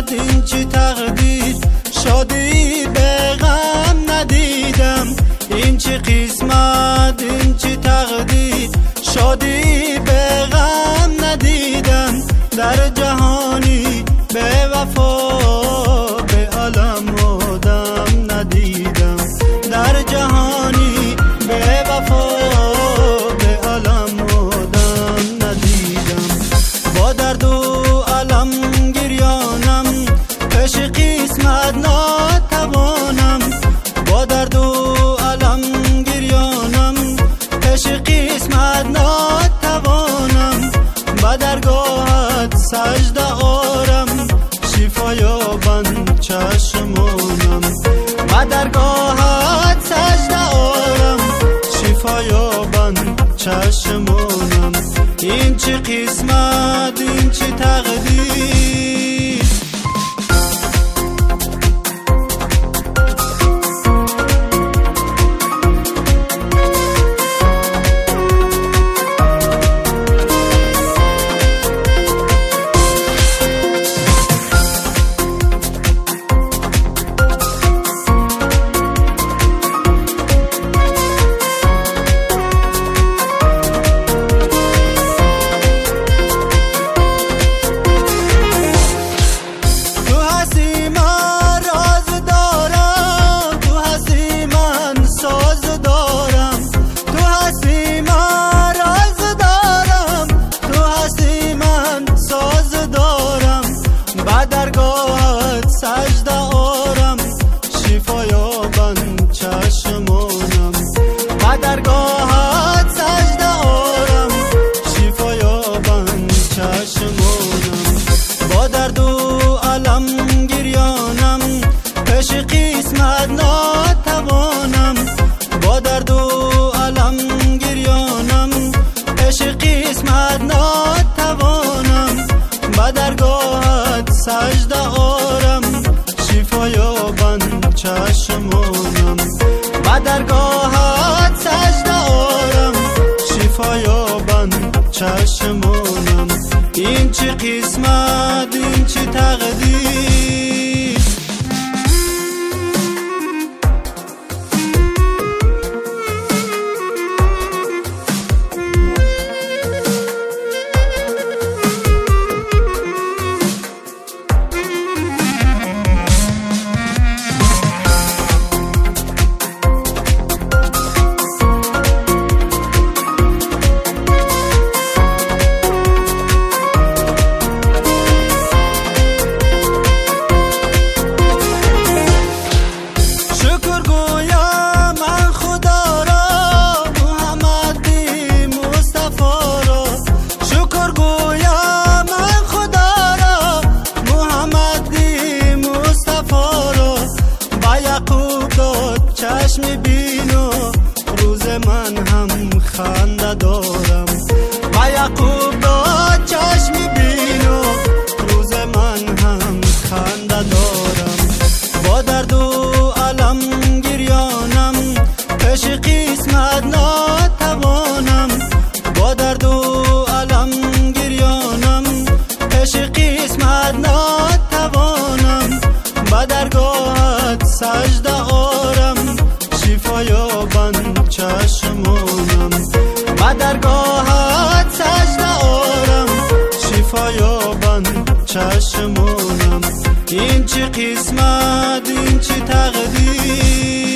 قسمت این چی تقدیر، شادی به غم ندیدم. این چی قسمت این چی تقدیر، شادی به غم ندیدم. در جهانی به وفا به علم آدم ندیدم. در جهانی به وفا به علم آدم ندیدم. با درد و علم گریانم، پیش قسمت ناتوانم. با درد و علم گریانم، پیش قسمت ناتوانم. با درگاهت سجده آرم، شفا یابند چشمانم. با درگاهت سجده آرم، شفا یابند چشمانم. این چی قسمت این چی تقدیر. درگاهت سجده آرم، شفا یابند چشمانم. با درگاهت سجده آرم، شفا یابند چشمانم. با درد و علم گریانم، پیش قسمت ناتوانم. با درد و علم گریانم، پیش قسمت ناتوانم. با درگاهت سجده آرم، شفا یابند چشمانم. با درگاهت سجده آرم، شفا یابند چشمانم. این چی قسمت این چی تقدیر. چشم بینو روز من هم خنده دارم. با یعقوب داد چشم بینو روز من هم خنده دارم. با درد و علم گریانم، پیش قسمت ناتوانم. با درد و علم گریانم، پیش قسمت ناتوانم. با درگاهت سجده آرم، شفا یابند چشمانم. با درگاهت سجده آرم، شفا یابند چشمانم. این چی قسمت این چی تقدیر.